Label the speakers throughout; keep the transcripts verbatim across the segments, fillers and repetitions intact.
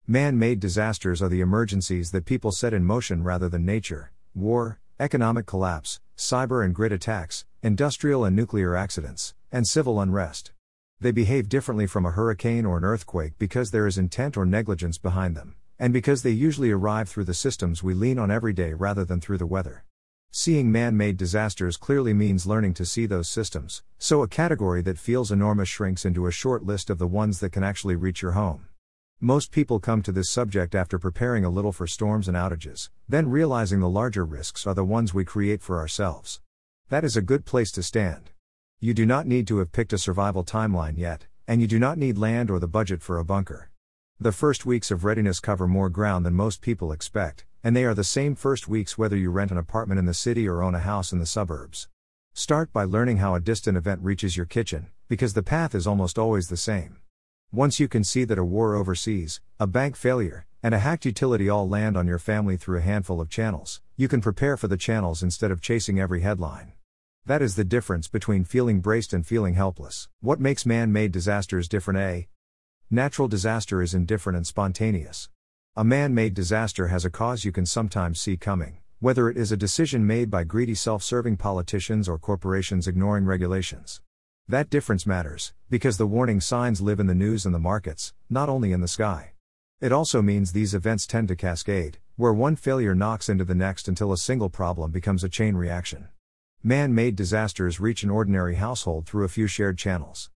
Speaker 1: Man-made disasters are the emergencies that people set in motion rather than nature: war, economic collapse, cyber and grid attacks, industrial and nuclear accidents, and civil unrest. They behave differently from a hurricane or an earthquake because there is intent or negligence behind them, and because they usually arrive through the systems we lean on every day rather than through the weather. Seeing man-made disasters clearly means learning to see those systems, so a category that feels enormous shrinks into a short list of the ones that can actually reach your home. Most people come to this subject after preparing a little for storms and outages, then realizing the larger risks are the ones we create for ourselves. That is a good place to stand. You do not need to have picked a survival timeline yet, and you do not need land or the budget for a bunker. The first weeks of readiness cover more ground than most people expect, and they are the same first weeks whether you rent an apartment in the city or own a house in the suburbs. Start by learning how a distant event reaches your kitchen, because the path is almost always the same. Once you can see that a war overseas, a bank failure, and a hacked utility all land on your family through a handful of channels, you can prepare for the channels instead of chasing every headline. That is the difference between feeling braced and feeling helpless. What makes man-made disasters different? A natural disaster is indifferent and spontaneous. A man-made disaster has a cause you can sometimes see coming, whether it is a decision made by greedy self-serving politicians or corporations ignoring regulations. That difference matters, because the warning signs live in the news and the markets, not only in the sky. It also means these events tend to cascade, where one failure knocks into the next until a single problem becomes a chain reaction. Man-made disasters reach an ordinary household through a few shared channels.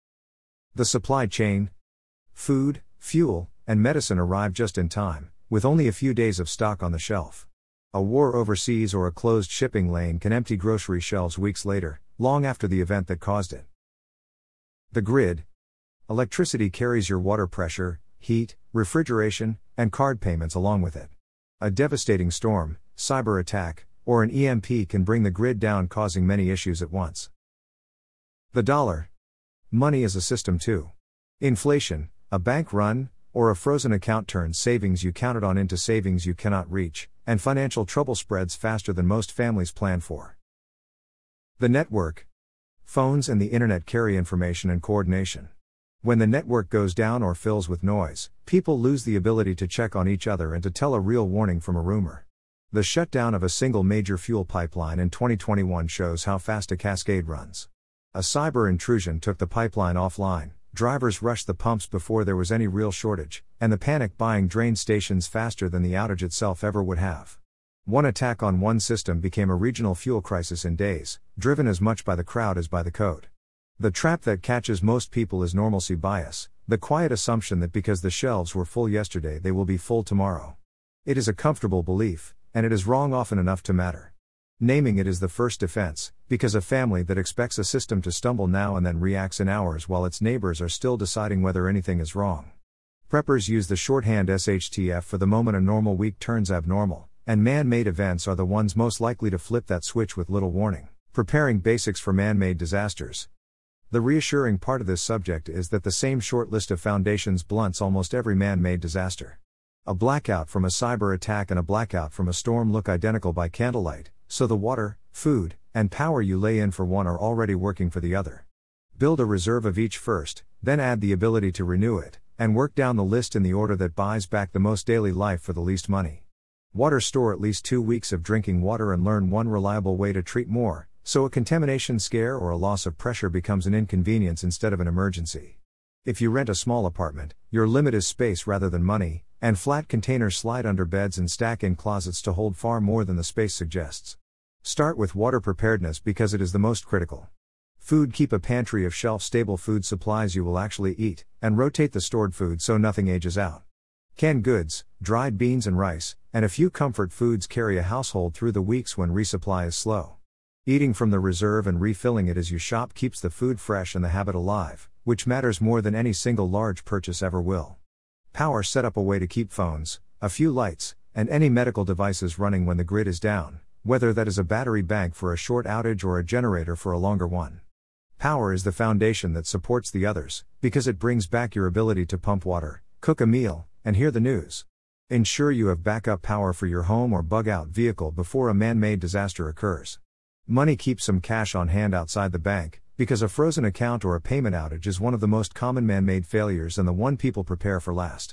Speaker 1: The supply chain. Food, fuel, and medicine arrive just in time, with only a few days of stock on the shelf. A war overseas or a closed shipping lane can empty grocery shelves weeks later, long after the event that caused it. The grid. Electricity carries your water pressure, heat, refrigeration, and card payments along with it. A devastating storm, cyber attack, or an E M P can bring the grid down, causing many issues at once. The dollar. Money is a system too. Inflation, a bank run, or a frozen account turns savings you counted on into savings you cannot reach, and financial trouble spreads faster than most families plan for. The network. Phones and the internet carry information and coordination. When the network goes down or fills with noise, people lose the ability to check on each other and to tell a real warning from a rumor. The shutdown of a single major fuel pipeline in twenty twenty-one shows how fast a cascade runs. A cyber intrusion took the pipeline offline. Drivers rushed the pumps before there was any real shortage, and the panic buying drained stations faster than the outage itself ever would have. One attack on one system became a regional fuel crisis in days, driven as much by the crowd as by the code. The trap that catches most people is normalcy bias, the quiet assumption that because the shelves were full yesterday they will be full tomorrow. It is a comfortable belief, and it is wrong often enough to matter. Naming it is the first defense, because a family that expects a system to stumble now and then reacts in hours while its neighbors are still deciding whether anything is wrong. Preppers use the shorthand S H T F for the moment a normal week turns abnormal, and man-made events are the ones most likely to flip that switch with little warning. Preparing basics for man-made disasters. The reassuring part of this subject is that the same short list of foundations blunts almost every man-made disaster. A blackout from a cyber attack and a blackout from a storm look identical by candlelight, so the water, food, and power you lay in for one are already working for the other. Build a reserve of each first, then add the ability to renew it, and work down the list in the order that buys back the most daily life for the least money. Water. Store at least two weeks of drinking water and learn one reliable way to treat more, so a contamination scare or a loss of pressure becomes an inconvenience instead of an emergency. If you rent a small apartment, your limit is space rather than money, and flat containers slide under beds and stack in closets to hold far more than the space suggests. Start with water preparedness because it is the most critical. Food. Keep a pantry of shelf-stable food supplies you will actually eat, and rotate the stored food so nothing ages out. Canned goods, dried beans and rice, and a few comfort foods carry a household through the weeks when resupply is slow. Eating from the reserve and refilling it as you shop keeps the food fresh and the habit alive, which matters more than any single large purchase ever will. Power. Set up a way to keep phones, a few lights, and any medical devices running when the grid is down, whether that is a battery bank for a short outage or a generator for a longer one. Power is the foundation that supports the others, because it brings back your ability to pump water, cook a meal, and hear the news. Ensure you have backup power for your home or bug-out vehicle before a man-made disaster occurs. Money. Keep some cash on hand outside the bank, because a frozen account or a payment outage is one of the most common man-made failures and the one people prepare for last.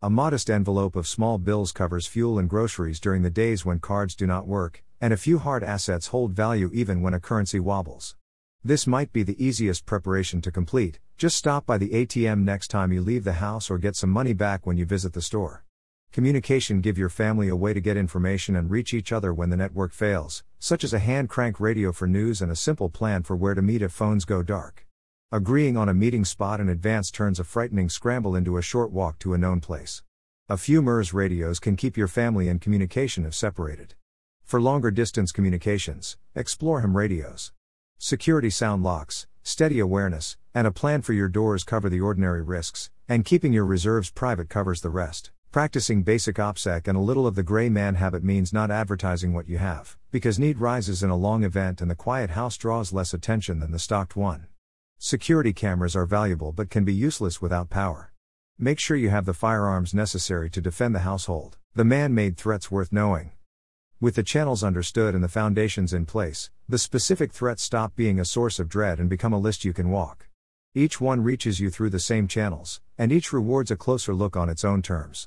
Speaker 1: A modest envelope of small bills covers fuel and groceries during the days when cards do not work, and a few hard assets hold value even when a currency wobbles. This might be the easiest preparation to complete. Just stop by the A T M next time you leave the house or get some money back when you visit the store. Communication: give your family a way to get information and reach each other when the network fails, such as a hand crank radio for news and a simple plan for where to meet if phones go dark. Agreeing on a meeting spot in advance turns a frightening scramble into a short walk to a known place. A few M E R S radios can keep your family in communication if separated. For longer distance communications, explore ham radios. Security sound locks, steady awareness, and a plan for your doors cover the ordinary risks, and keeping your reserves private covers the rest. Practicing basic OPSEC and a little of the gray man habit means not advertising what you have, because need rises in a long event and the quiet house draws less attention than the stocked one. Security cameras are valuable but can be useless without power. Make sure you have the firearms necessary to defend the household. The man-made threats worth knowing. With the channels understood and the foundations in place, the specific threats stop being a source of dread and become a list you can walk. Each one reaches you through the same channels, and each rewards a closer look on its own terms.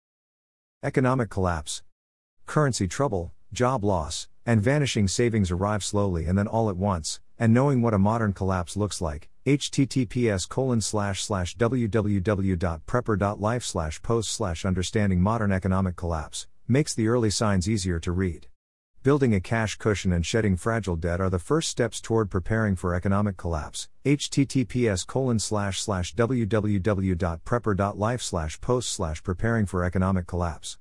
Speaker 1: Economic collapse. Currency trouble, job loss, and vanishing savings arrive slowly and then all at once, and knowing what a modern collapse looks like, https colon slash slash www.prepper.life slash post slash understanding modern economic collapse, makes the early signs easier to read. Building a cash cushion and shedding fragile debt are the first steps toward preparing for economic collapse, https colon slash slash www.prepper.life slash post slash preparing for economic collapse.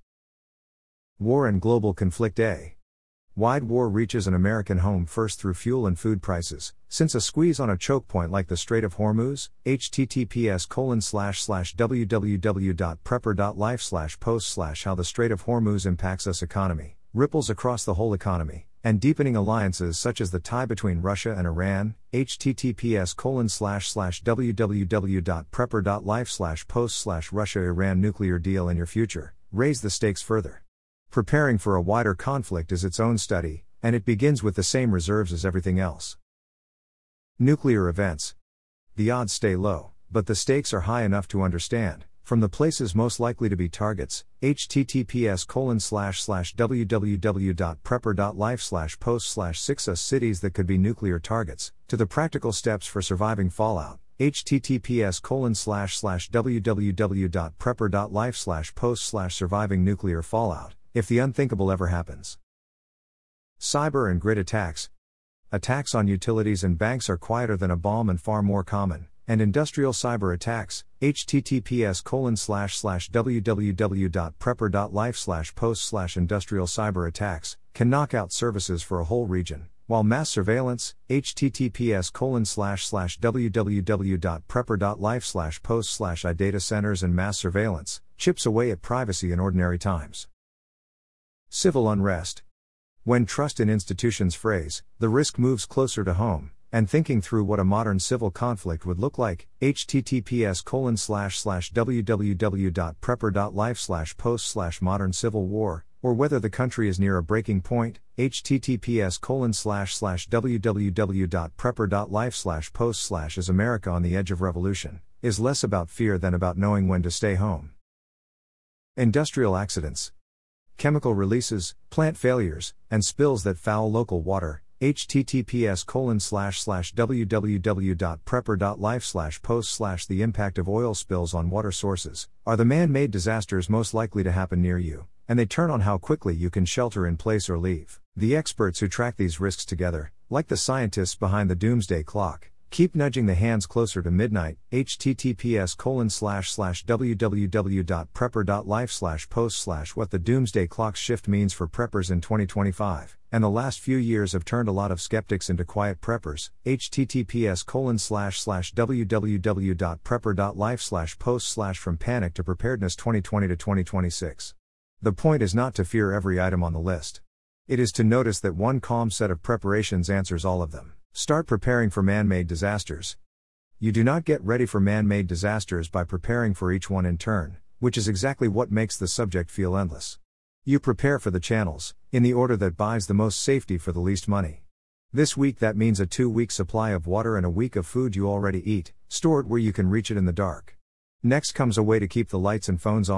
Speaker 1: War and global conflict. A wide war reaches an American home first through fuel and food prices, since a squeeze on a choke point like the Strait of Hormuz, https colon slash slash www.prepper.life slash post slash how the Strait of Hormuz impacts us economy, ripples across the whole economy, and deepening alliances such as the tie between Russia and Iran, https colon slash slash www.prepper.life slash post slash Russia-Iran nuclear deal in your future, raise the stakes further. Preparing for a wider conflict is its own study, and it begins with the same reserves as everything else. Nuclear events. The odds stay low, but the stakes are high enough to understand. From the places most likely to be targets, https colon slash slash www.prepper.life slash post slash six us cities that could be nuclear targets, to the practical steps for surviving fallout, https colon slash slash www.prepper.life slash post slash surviving nuclear fallout, if the unthinkable ever happens. Cyber and grid attacks. Attacks on utilities and banks are quieter than a bomb and far more common, and industrial cyber attacks, https colon slash slash www.prepper.life slash post slash industrial cyber attacks, can knock out services for a whole region, while mass surveillance, https colon slash slash www.prepper.life slash post slash data centers and mass surveillance, chips away at privacy in ordinary times. Civil unrest. When trust in institutions frays, the risk moves closer to home, and thinking through what a modern civil conflict would look like, https colon slash slash www.prepper.life slash post slash modern civil war, or whether the country is near a breaking point, https colon slash slash www.prepper.life slash post slash is America on the edge of revolution, is less about fear than about knowing when to stay home. Industrial accidents. Chemical releases, plant failures, and spills that foul local water, https colon slash slash www.prepper.life slash post slash the impact of oil spills on water sources, are the man-made disasters most likely to happen near you, and they turn on how quickly you can shelter in place or leave. The experts who track these risks together, like the scientists behind the doomsday clock, keep nudging the hands closer to midnight, https colon slash slash www.prepper.life slash post slash what the doomsday clock's shift means for preppers in twenty twenty-five, and the last few years have turned a lot of skeptics into quiet preppers, https colon slash slash www.prepper.life slash post slash from panic to preparedness twenty twenty to twenty twenty-six. The point is not to fear every item on the list. It is to notice that one calm set of preparations answers all of them. Start preparing for man-made disasters. You do not get ready for man-made disasters by preparing for each one in turn, which is exactly what makes the subject feel endless. You prepare for the channels, in the order that buys the most safety for the least money. This week that means a two-week supply of water and a week of food you already eat, stored where you can reach it in the dark. Next comes a way to keep the lights and phones on,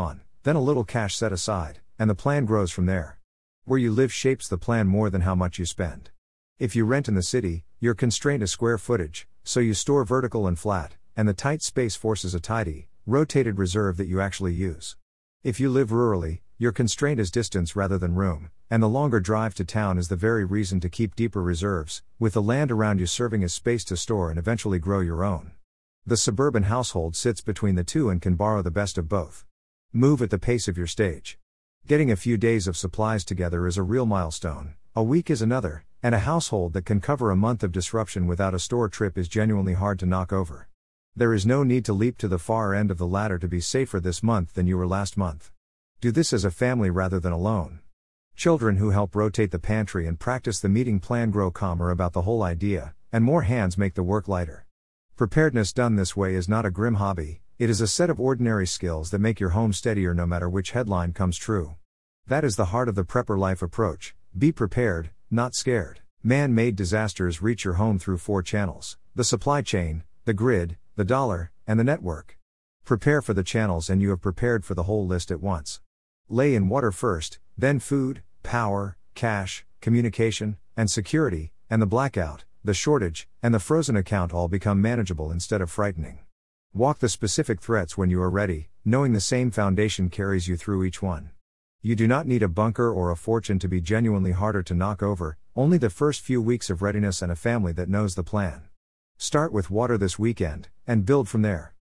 Speaker 1: Then a little cash set aside, and the plan grows from there. Where you live shapes the plan more than how much you spend. If you rent in the city, your constraint is square footage, so you store vertical and flat, and the tight space forces a tidy, rotated reserve that you actually use. If you live rurally, your constraint is distance rather than room, and the longer drive to town is the very reason to keep deeper reserves, with the land around you serving as space to store and eventually grow your own. The suburban household sits between the two and can borrow the best of both. Move at the pace of your stage. Getting a few days of supplies together is a real milestone, a week is another, and a household that can cover a month of disruption without a store trip is genuinely hard to knock over. There is no need to leap to the far end of the ladder to be safer this month than you were last month. Do this as a family rather than alone. Children who help rotate the pantry and practice the meeting plan grow calmer about the whole idea, and more hands make the work lighter. Preparedness done this way is not a grim hobby, it is a set of ordinary skills that make your home steadier no matter which headline comes true. That is the heart of the prepper life approach: be prepared, not scared. Man-made disasters reach your home through four channels: the supply chain, the grid, the dollar, and the network. Prepare for the channels and you have prepared for the whole list at once. Lay in water first, then food, power, cash, communication, and security, and the blackout, the shortage, and the frozen account all become manageable instead of frightening. Walk the specific threats when you are ready, knowing the same foundation carries you through each one. You do not need a bunker or a fortune to be genuinely harder to knock over, only the first few weeks of readiness and a family that knows the plan. Start with water this weekend, and build from there.